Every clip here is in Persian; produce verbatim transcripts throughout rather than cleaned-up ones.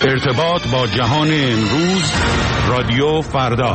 ارتباط با جهان امروز، رادیو فردا.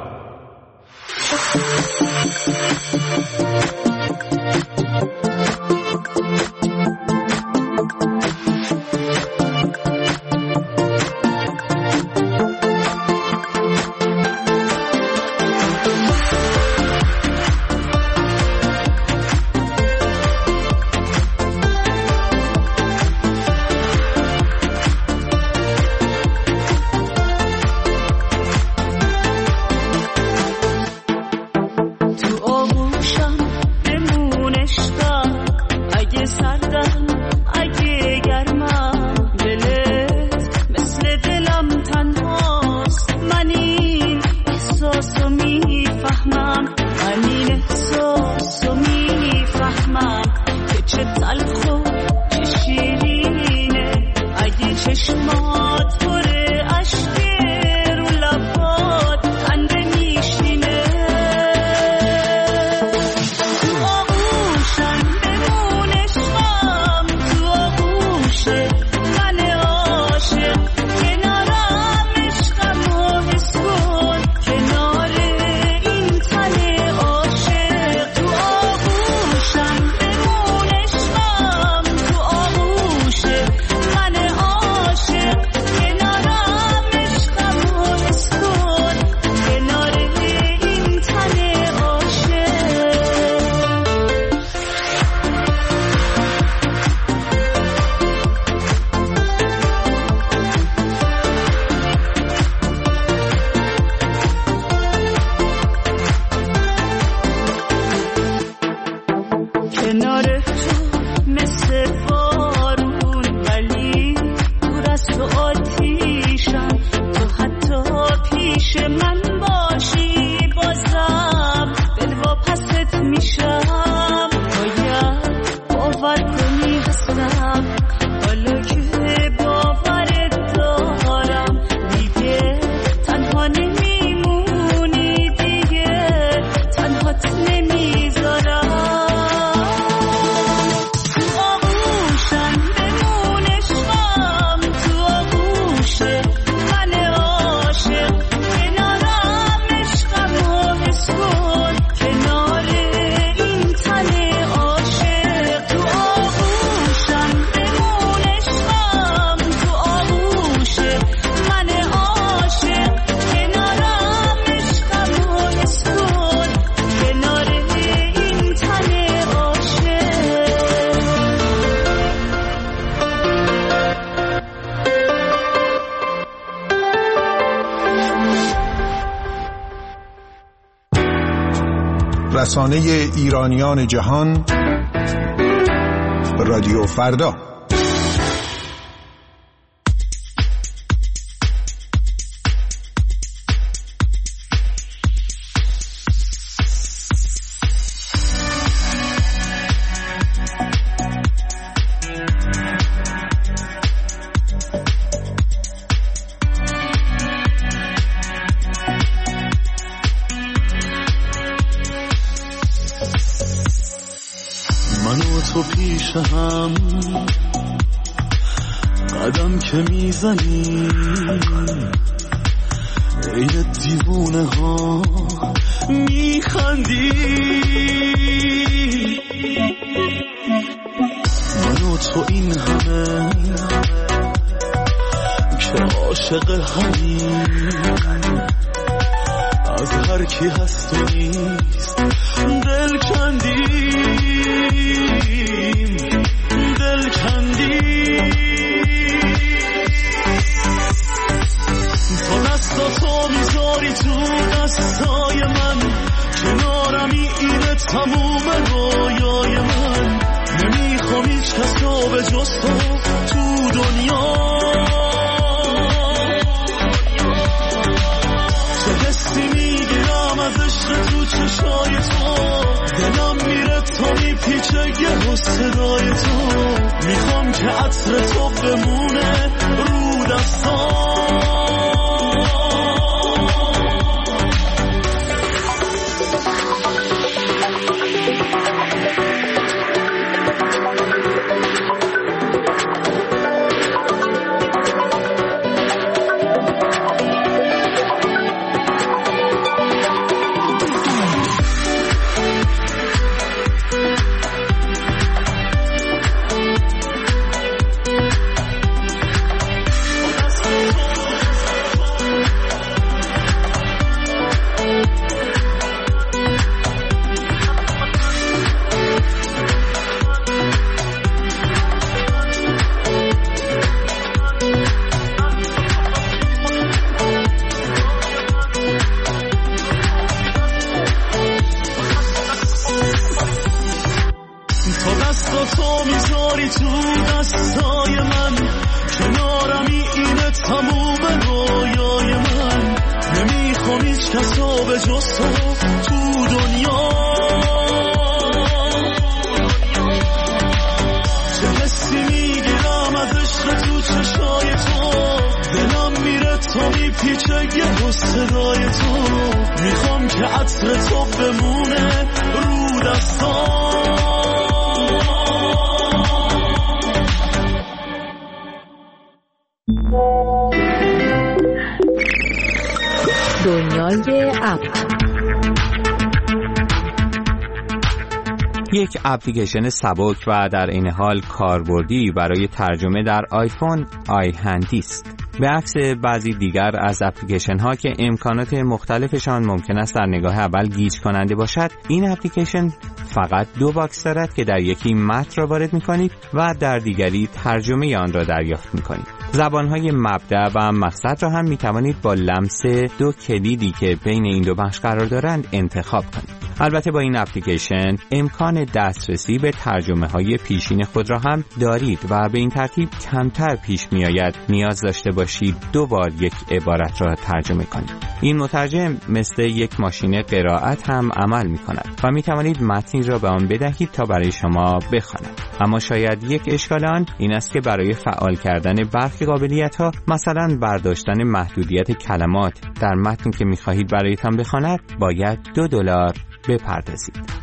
رسانه ایرانیان جهان، رادیو فردا. تو پیش هم قدم که میزنی ای دیوونه ها میخندی، من و تو این همه که عاشق همین، از هر کی هست و نیست دل کندی دل کندی. تو دستاتو میذاری تو دستای من، کنارمی اینه تموم رویای من، نمیخوام هیچ کسو به جز تو تو دنیا. چه حسی میگیرم از عشق تو چشای تو، دلم میره تا میپیچه یه صدای تو، میخوام که عطر تو بمونه رو دستام. کسا به جز تو تو دنیا. چه حسی میگیرم از عشق تو چشای تو، دلم میره تا میپیچه یه صدای تو. میخوام که عطر تو بمونه رو دستام. دنیای اپ. یک اپلیکیشن سبک و در این حال کاربردی برای ترجمه در آیفون آی هندی است. به عکس بعضی دیگر از اپلیکیشن ها که امکانات مختلفشان ممکن است در نگاه اول گیج کننده باشد، این اپلیکیشن فقط دو باکس دارد که در یکی متن را وارد می‌کنید و در دیگری ترجمه آن را دریافت می‌کنید. زبان‌های مبدأ و مقصد را هم می‌توانید با لمس دو کلیدی که بین این دو بخش قرار دارند انتخاب کنید. البته با این اپلیکیشن امکان دسترسی به ترجمه‌های پیشین خود را هم دارید و به این ترتیب کمتر پیش می‌آید نیاز داشته باشید دو بار یک عبارت را ترجمه کنید. این مترجم مثل یک ماشین قرائت هم عمل می‌کند و می‌توانید متنی را به آن بدهید تا برای شما بخواند. اما شاید یک اشکال آن این است که برای فعال کردن برخی قابلیت‌ها، مثلا برداشتن محدودیت کلمات در متنی که می‌خواهید برایتان بخواند، باید دو دلار بپردازید.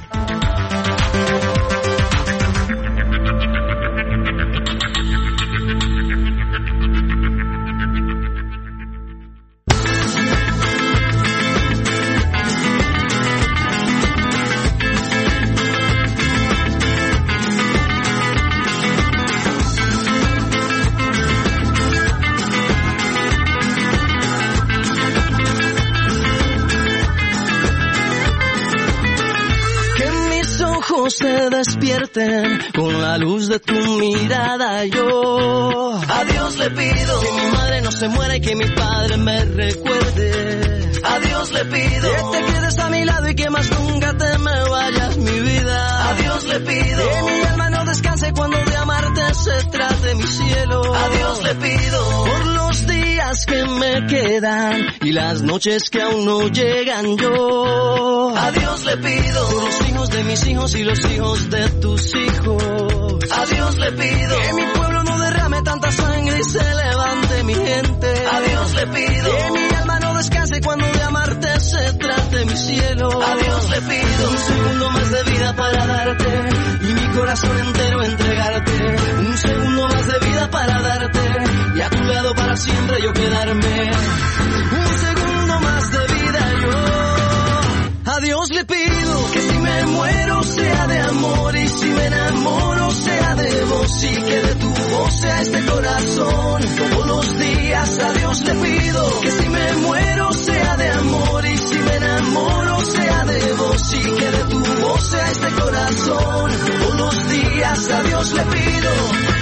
Se despierten con la luz de tu mirada. Yo a Dios le pido que mi madre no se muera y que mi padre me recuerde. A Dios le pido que te quedes a mi lado y que más nunca te me vayas, mi vida. A Dios le pido que mi alma no descanse cuando de amarte se trate, mi cielo. A Dios le pido por los días que me quedan y las noches que aún no llegan. Yo a Dios le pido por los hijos de mis hijos y los hijos de tus hijos. A Dios le pido que mi pueblo no derrame tanta sangre y se levante mi gente. A Dios le pido que mi alma no descanse cuando de amarte se trate, mi cielo. A Dios le pido un segundo más de vida para darte y mi corazón entero entregarte. Un segundo más de vida para darte y a tu lado para siempre yo quedarme. Un segundo más de vida yo. A Dios le pido que si me muero sea de amor y si me enamoro sea de vos y que de tu voz sea este corazón todos los días. A Dios le pido que si me muero sea de amor y si me enamoro sea de vos y que de tu voz sea este corazón todos los días. A Dios le pido.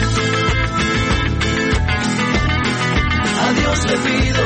A Dios le pido.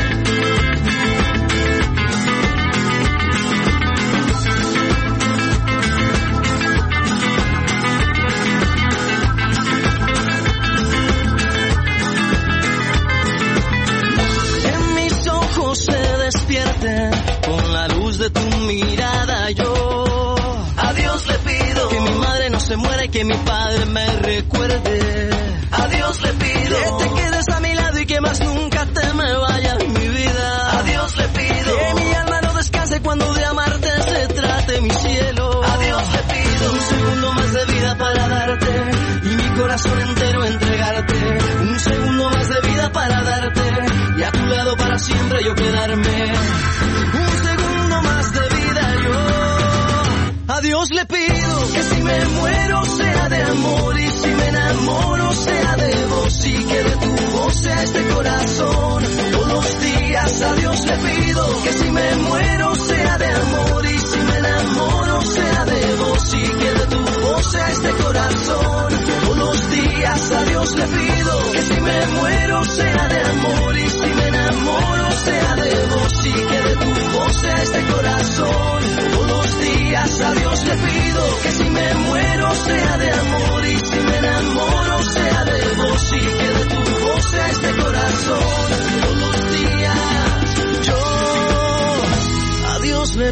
Con la luz de tu mirada yo a Dios le pido que mi madre no se muera y que mi padre me recuerde. A Dios le pido que te quedes a mi lado y que más nunca te me vayas, mi vida. A Dios le pido que mi alma no descanse cuando de amarte se trate, mi cielo. A Dios le pido un segundo más de vida para darte y mi corazón entero entregarte. Un segundo más de vida para darte y a tu lado para siempre yo quedarme. Un segundo más de vida yo. A Dios le pido que si me muero sea de amor y si me enamoro sea de vos y que de tu voz sea este corazón todos los días. A Dios le pido que si me muero sea de amor y si me enamoro sea de vos y que de tu voz sea este corazón todos los días. A Dios le pido que si me muero sea de amor y si me enamoro sea de vos y que de tu voz sea este corazón todos los días. A Dios le pido que si me muero sea de amor y si me enamoro sea de vos y que de tu voz sea este corazón todos los días. Yo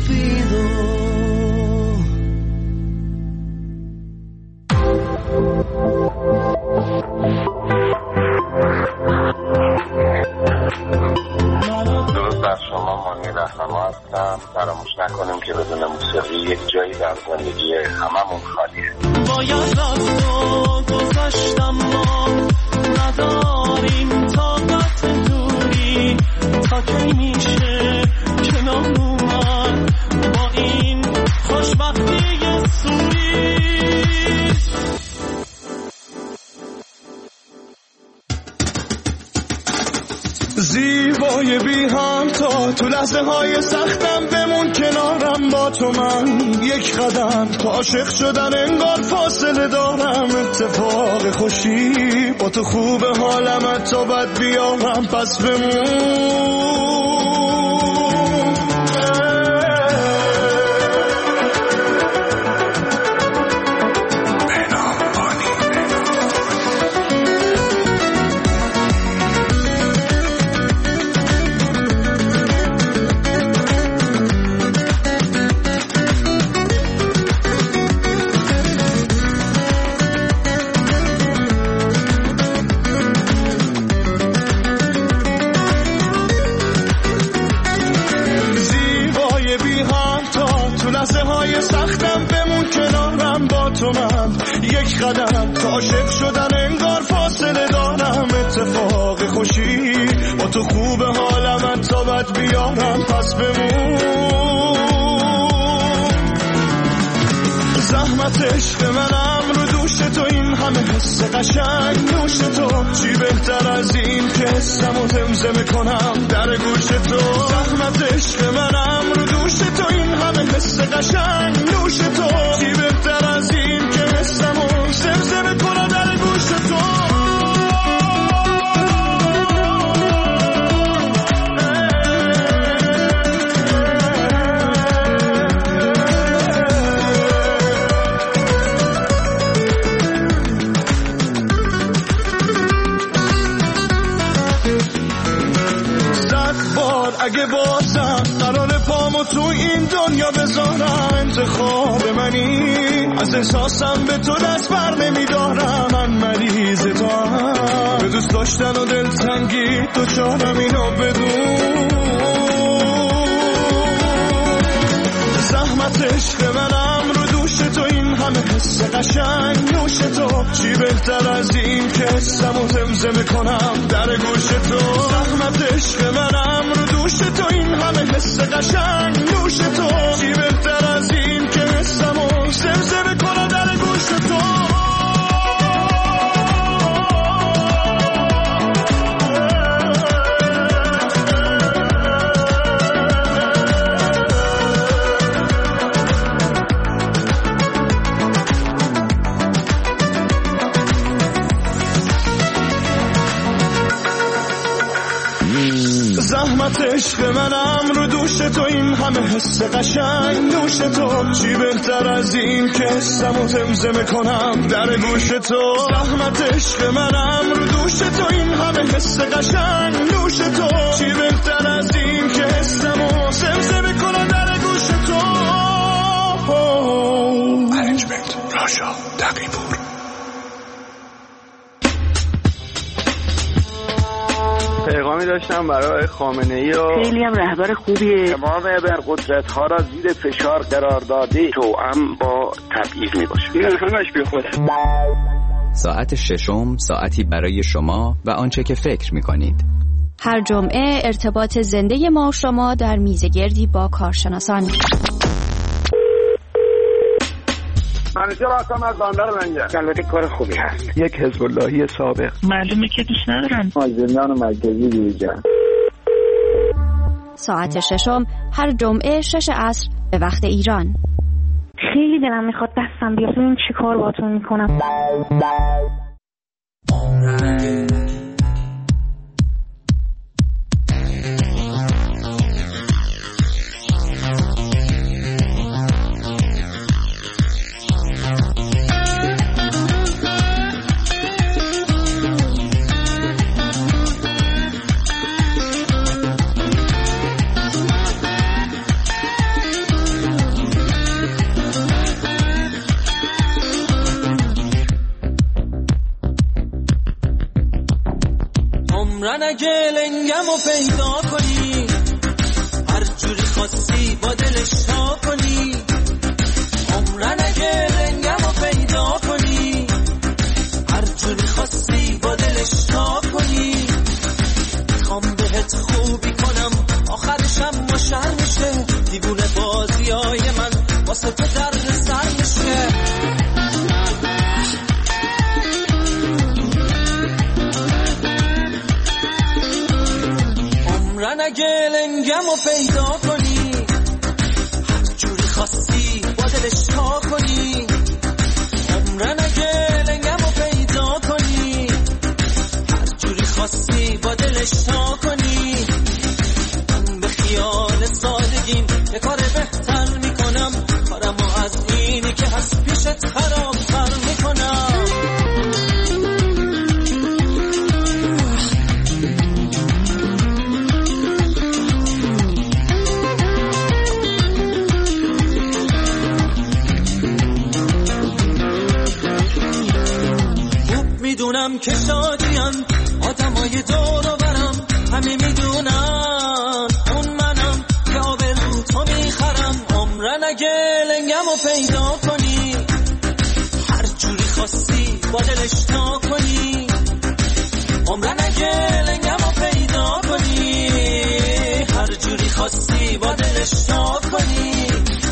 pido. درود بر شما، مانی رهنما هستم. فراموش نکنیم که بدون موسیقی یک جایی در زندگی هممون خالیه. باید رفت و گذشتم، ما نداریم طاقت دوری، تا کی میشه کنار اومد با این خوشبختی سوری. زیبای بی همتا، تو لحظه های سختم بمون کنارم با تو. من یک قدم تا عاشق شدن انگار فاصله دارم. اتفاق خوشی با تو خوب حالم، تا بد بیارم پس بمون. یک قدم تا عاشق شدن انگار فاصله دارم. اتفاق خوشی با تو خوب حالم، تا بد بیارم پس بمون. زحمت عشق منم رو دوش تو، این همه حس قشنگ نوش تو. چی بهتر از این که حسمو زمزمه کنم در گوش تو. زحمت عشق منم رو دوش تو، این همه حس قشنگ نوش تو. چی بهتر از این که حسمو زمزمه کنم در گوش تو. اگه بازم قرار پامو تو این دنیا بذارم، انتخاب منی، از احساسم به تو دست بر نمیدارم. من مریض تو هم، به دوست داشتن و دلتنگی تو چارم، اینو بدون. زحمت عشق منم رو دوش تو، این همه حس قشنگ نوش تو. چی بهتر از این که حسمو زمزمه کنم در گوش تو. زحمت عشق منم رو دوش تو، این همه حس قشنگ نوش تو. چی بهتر از این که حسمو زمزمه کنم در گوش تو. زحمت عشق منم رو دوش تو، این همه حس قشنگ نوش تو. چی بهتر از این که حسمو زمزمه کنم در گوش تو. زحمت عشق منم رو دوش تو، این همه حس قشنگ نوش تو. چی بهتر از این که حسمو زمزمه کنم در گوش تو. ارنجمنت راشا تقی‌پور. پیغامی داشتم برای خامنه‌ای و خیلی هم رهبر خوبیه. تمام ابرقدرت ها را زیر فشار قرار داده، توأم با تبعیض میباشه. این همش بی خوده. ساعت ششم، ساعتی برای شما و آنچه که فکر میکنید. هر جمعه ارتباط زنده ما و شما در میزگردی با کارشناسان. منیجر هستم از بندر منجر. البته کار خوبی هست. یک حزب اللهی سابق. معلومه که دوست ندارم. مازندران مرکزی دیجا. ساعت ششم هر جمعه شش عصر به وقت ایران. خیلی دلم میخواد دستم بیاد ببین چی کار باهاتون میکنم. عمرن اگه لنگمو پیدا کنی، هر جوری خواستی با دلش تا کنی. عمرن اگه لنگمو پیدا کنی، هر جوری خواستی با دلش تا کنی. میخوام بهت خوبی کنم آخرشم مشر میشه، دیوونه بازی های من واسه تو درد سر میشه. عمرن اگه لنگمو پیدا کنی، هر جوری خواستی با دلش تا کنی. عمرن اگه لنگمو پیدا کنی، هر جوری خواستی با دلش تا کنی. من به خیال سادگیم یه کار بهتر میکنم، کارمو از اینی که هست پیشت خرابتر میکنم. میدونم که شادیان آدمای دور و برم، همه میدونن اون منم که آبرو تو میخرم. عمرن اگه لنگمو پیدا کنی، هر جوری خواستی با دلش تا کنی. عمرن اگه لنگمو پیدا کنی، هر جوری خواستی با دلش تا کنی.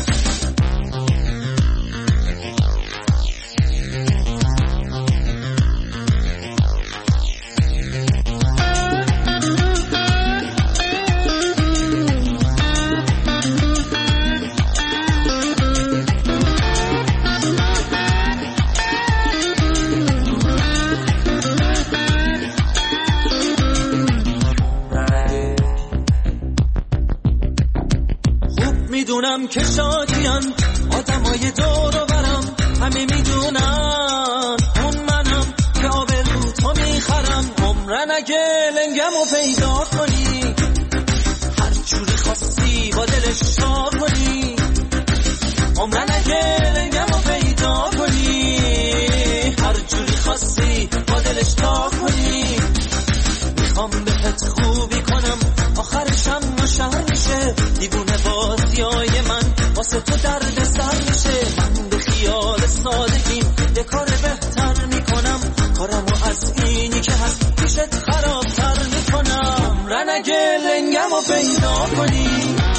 میدونم که شادیان آدمای دور و برم، همه میدونن اون منم که آبرو تو میخرم. عمرن اگه لنگمو پیدا کنی، هر جوری خواستی با دلش تا کنی. عمرن اگه لنگمو پیدا کنی، هر جوری خواستی با دلش تا کنی. میخوام بهت خوبی کنم آخرشم مشهر میشه، دیوونه بازی های من واسه تو درد سر میشه. من به خیال سادگیم یه کار بهتر میکنم، کارمو از اینی که هست پیشت خرابتر میکنم. عمرن اگه لنگمو پیدا کنی،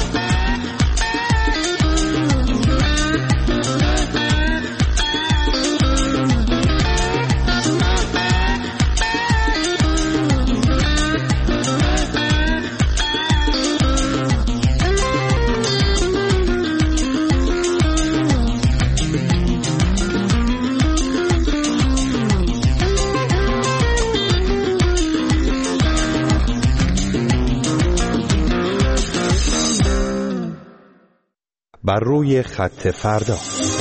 بر روی خط فردا.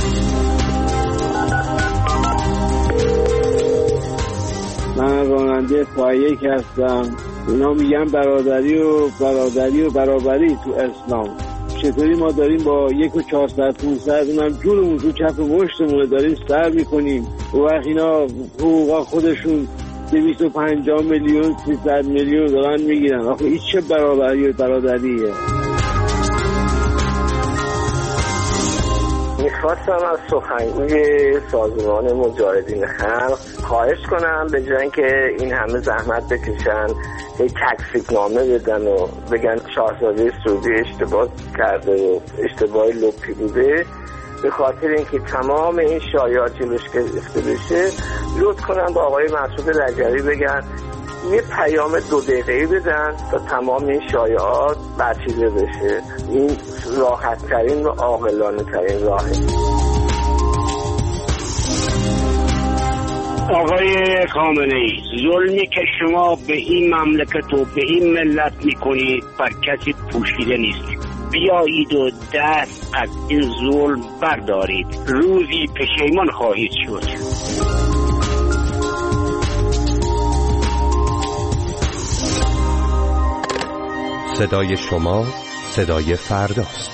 من راننده پایه که هستم. اینا میگن برادری و برادری و برابری تو اسلام. چطوری ما داریم با یک و چهارصد پونصد اونم جونمون تو کف مشتمونه داریم سر میکنیم، و وقت اینا حقوقا خودشون دویست و پنجاه میلیون سیصد میلیون دارن میگیرن. آخه این چه برابری و برادریه؟ میخواستم از سخنگوی سازمان مجاهدین خلق خواهش کنم به جای اینکه این همه زحمت بکشن یک تکسیبنامه بدن و بگن شاهزاده سعودی اشتباه کرده و اشتباه لپی بوده، به خاطر اینکه تمام این شایعات جلوش گرفته بشه لطف کنن با آقای مسعود رجبی بگن یه پیام دو دقیقه‌ای بدن تا تمام این شایعات برچیده بشه. این راحت ترین و عاقلانه ترین راهه. آقای خامنه‌ای، ظلمی که شما به این مملکت و به این ملت میکنید بر کسی پوشیده نیست. بیایید و دست از این ظلم بردارید، روزی پشیمان خواهید شد. صدای شما صدای فرداست.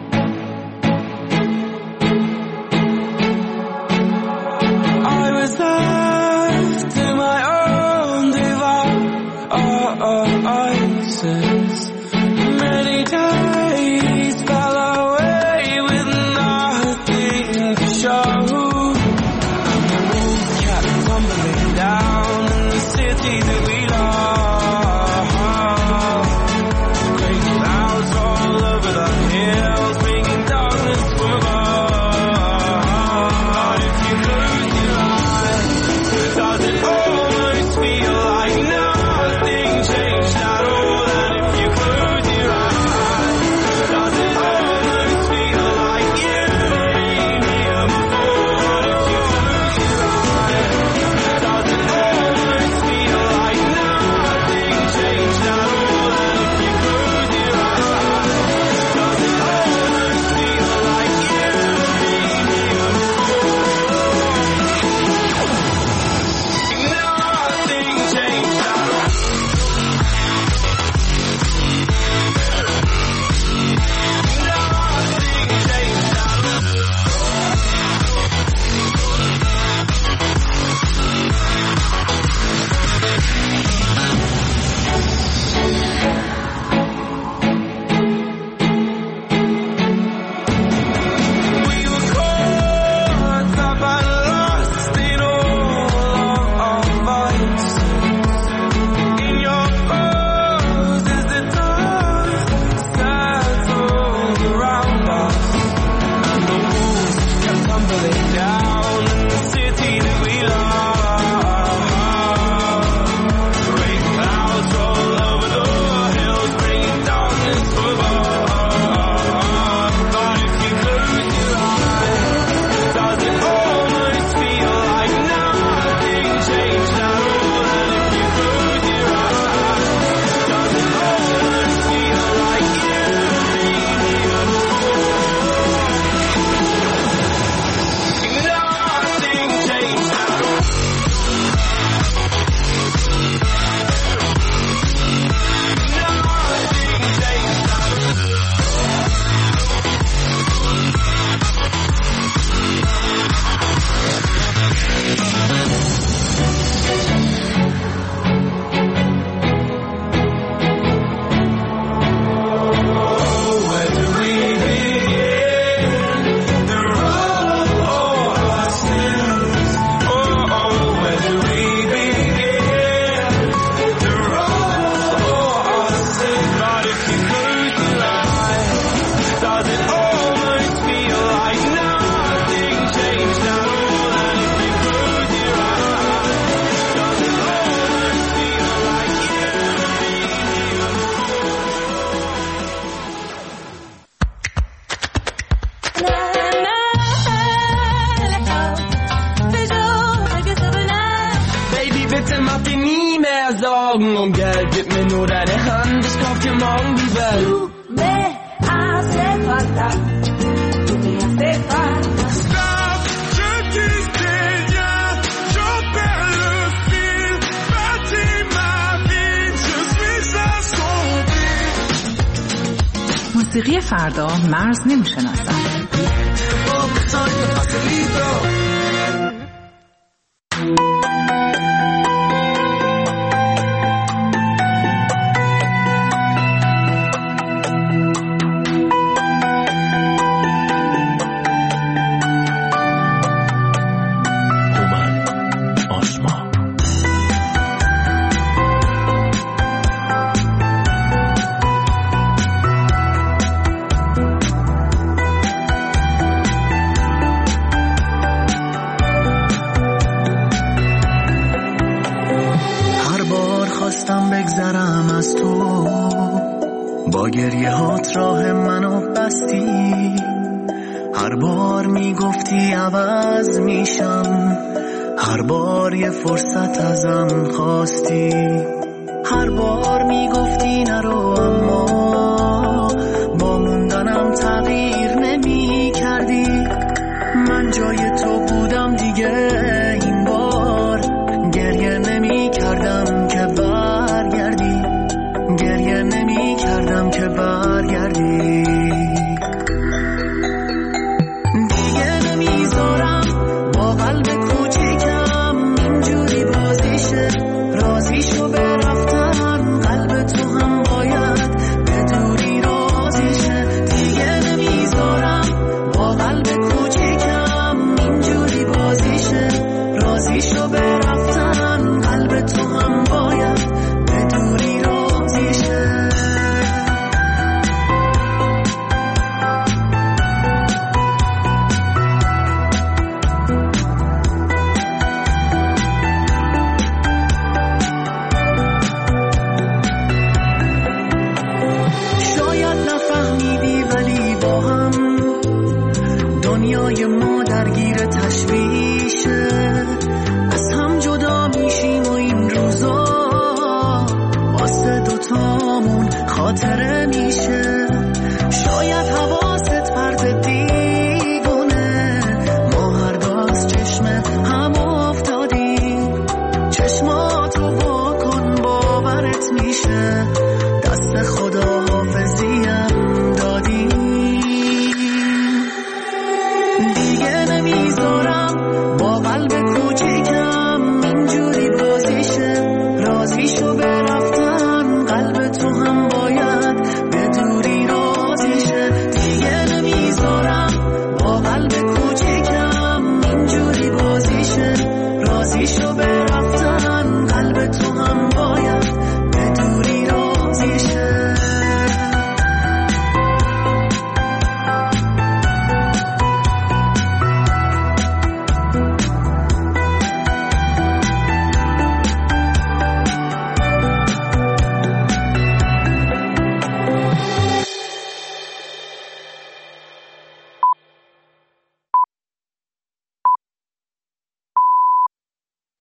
I was lagen und Geld, gib mir nur deine Hand, ich kauf dir morgen die Welt. Du me hace falta, du me hace falta. Stop, je dis rien, je perds le fil, bâtis ma vie, je suis assombri. موسیقی فردا مرز نمیشناسد. با گریه هات راه منو بستی، هر بار میگفتی عوض میشم، هر بار یه فرصت ازم خواستی، هر بار میگفتی نرو اما با موندنم تغییر نمی کردی. من جای تو بودم دیگه این بار گریه نمی کردم که برگردی، گریه نمی کردم که برگردی. دیگه نمیذارم با قلب کوچیکم اینجوری بازیشه، رازیشو برفتن قلب تو هم باید بدونی رازیشه. دیگه نمیذارم با قلب کوچیکم اینجوری بازیشه، رازیشو برفتن قلب تو هم باید بدونی رازیشه. شاید نفهمیدی ولی با هم دنیای ما درگیر تشویشه، از هم جدا میشیم و این روزا واسه دوتامون خاطره میشه. شاید حواست پرت دیوونه، ما هر دو از چشم هم افتادیم، چشماتو واکن باورت میشه، دست خدا حافظیم دادیم. دیگه نمیذارم با قلب کوچیکم اینجوری بازیشه، رازیشو برفتن قلب تو هم باید بدوری رازیشه. دیگه نمیذارم با قلب کوچیکم اینجوری بازیشه، رازیشو برفتن